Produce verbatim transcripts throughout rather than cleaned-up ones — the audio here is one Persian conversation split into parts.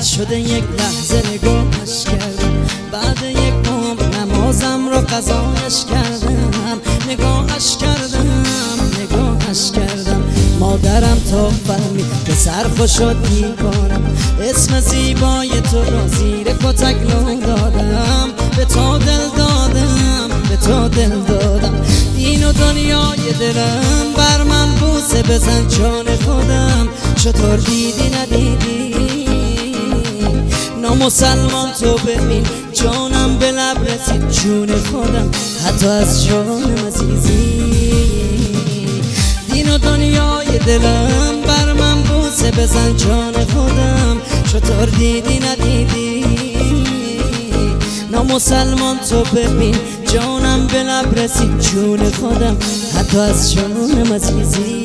رد شده یک لحظه نگاهش کردم، بعد یک عمر نمازم رو قضایش کردم، نگاهش کردم نگاهش کردم. مادرم تا فهمید که سرخو شد دیوانم، اسم زیبای تو را زیر کتک لو دادم، به تو دل دادم به تو دل دادم. دین و دنیای دلم بر من بوسه بزن جان خودم، چطور دیدی ندیدی نامسلمان تو ببین جانم به لب رسید جون خودم، حتی از جانم عزیزی. دین و دنیای دلم بر من بوسه بزن جان خودم، چطور دیدی ندیدی نامسلمان تو ببین جانم به لب رسید جون خودم، حتی از جانم عزیزی.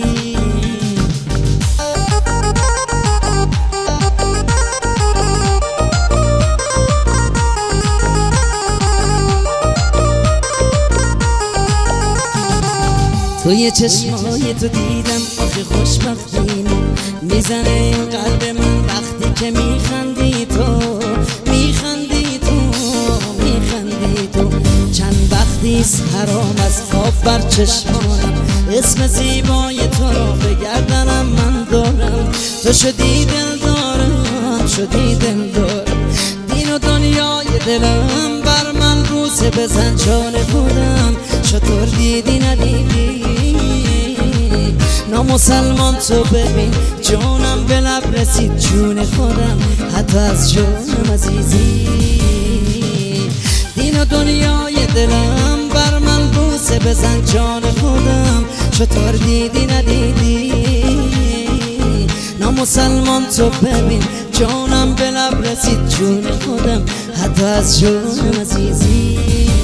توی چشمای تو دیدم آخه خوشبختینم، میزنه این قلب من وقتی که میخندی تو میخندی تو میخندی تو. چند وقتیست حرام از خواب بر چشمانم، اسم زیبای تو را به گردنم من دارم، تو شدی دل دارم شدی دل دارم. دین و دنیای دلم بر من بوسه بزن جان خودم، چطور دیدی ندیدی نامسلمان تو ببین جانم به لب رسید جون خودم، حتی از جانم عزیزی. دین و دنیای دلم بر من بوسه بزن جان خودم، چطور دیدی ندیدی نامسلمان تو ببین جانم به لب رسید جون خودم، حتی از جانم عزیزی.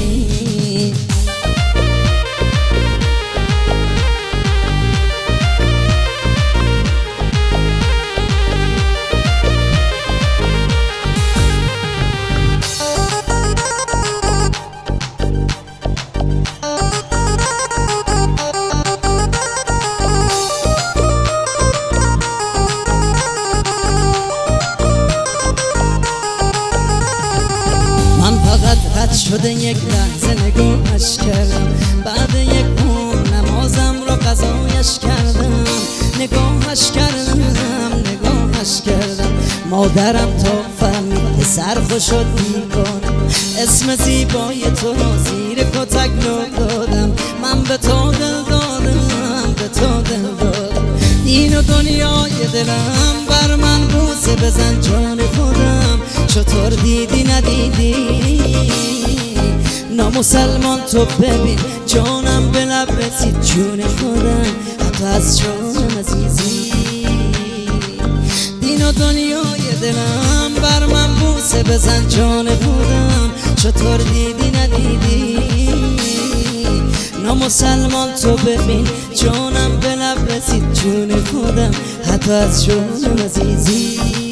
رد شده یک لحظه نگاهش کردم، بعد یک عمر نمازم رو قضایش کردم، نگاهش کردم نگاهش کردم. مادرم تا فهمید سرخو شد دیوانم، اسم زیبای تو را زیر کتک لو دادم، من به تو دل دادم به تو دل دادم. دین و دنیای دلم بر من بوسه بزن جان خودم، چطور دیدی ندیدی نامسلمان تو ببین جانم به لب رسید جون خودم، حتی از جانم عزیزی. دین و دنیای دلم بر من بوسه بزن جان خودم، چطور دیدی ندیدی نامسلمان تو ببین جانم به لب رسید جون خودم، حتی از جانم عزیزی.